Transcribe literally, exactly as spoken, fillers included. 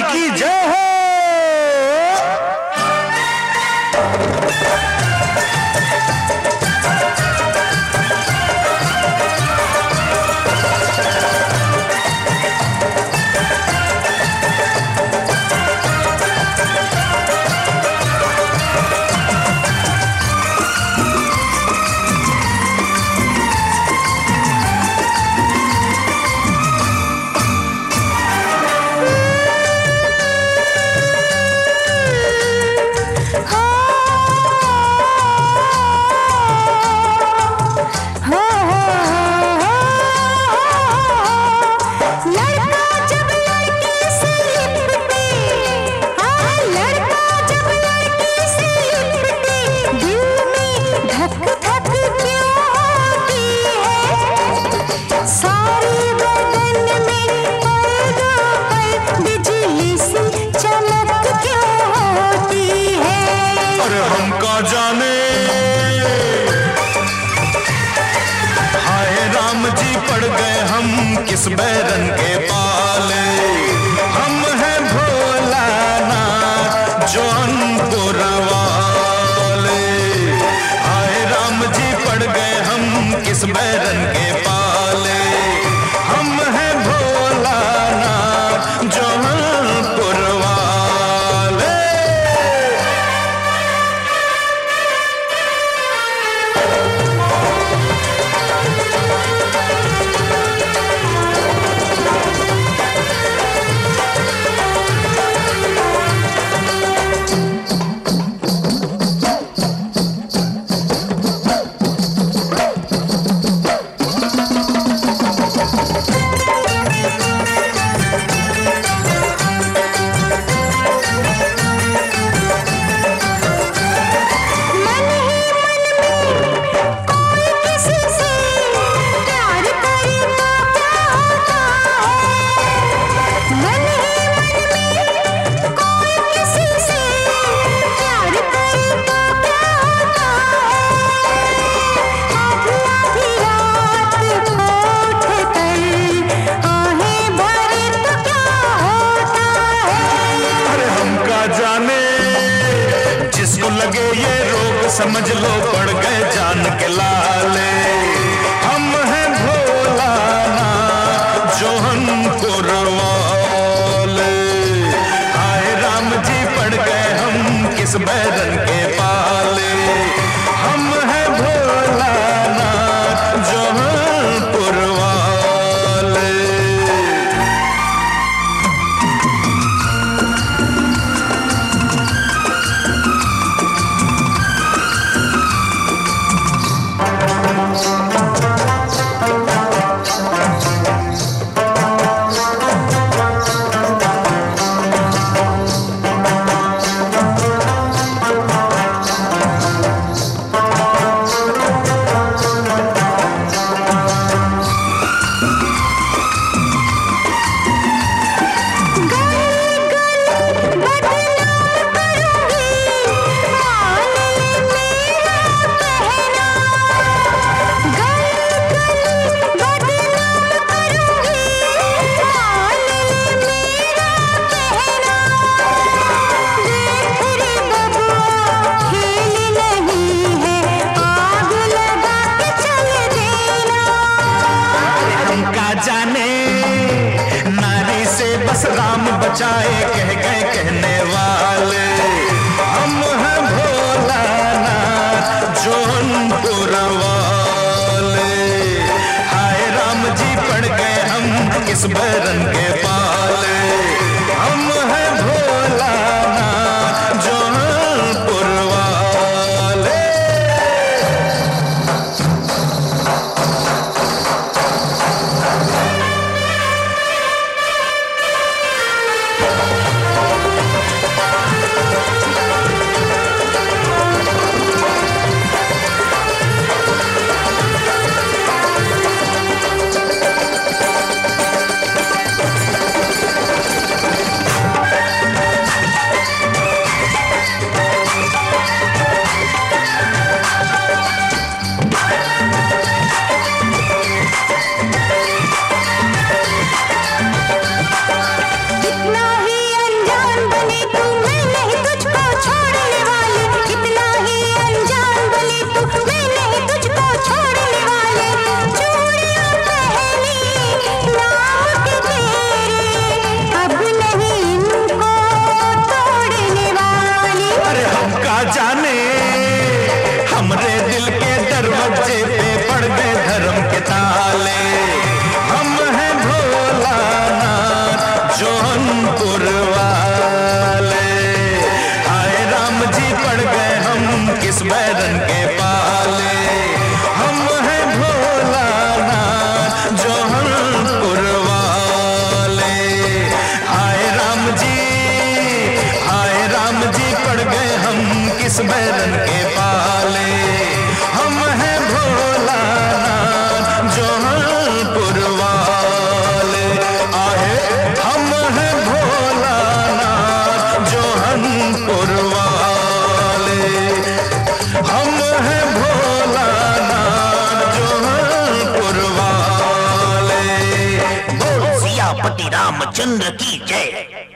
की जय हो। जाने हाय राम जी पड़ गए हम किस बैरन के पाले। हम हैं भोलानाथ जौनपुर वाले। हाय राम जी पड़ गए हम किस बैरन के पाले। हम हैं भोलानाथ जौनपुर वाले। जाने जिसको लगे ये रोग समझ लो पड़ गए जान के लाले। हम हैं भोलानाथ जौनपुर वाले। हाय राम जी पड़ गए हम किस बैरन के पाले। हम हैं भोलानाथ जौनपुर वाले। जाने नारी से बस राम बचाए कह गए कहने वाले। हम हैं भोलानाथ जौनपुर वाले। हाय राम जी पड़ गए हम किस बैरन के पाले। हम हैं भोलानाथ जौनपुर वाले। बैरन के पाले। हम हैं भोलानाथ जौहरपुर वाले, आहे हम हैं भोलानाथ जौहरपुर वाले, हम हैं भोलानाथ जौहरपुर वाले। बोल सियापति रामचंद्र की जय।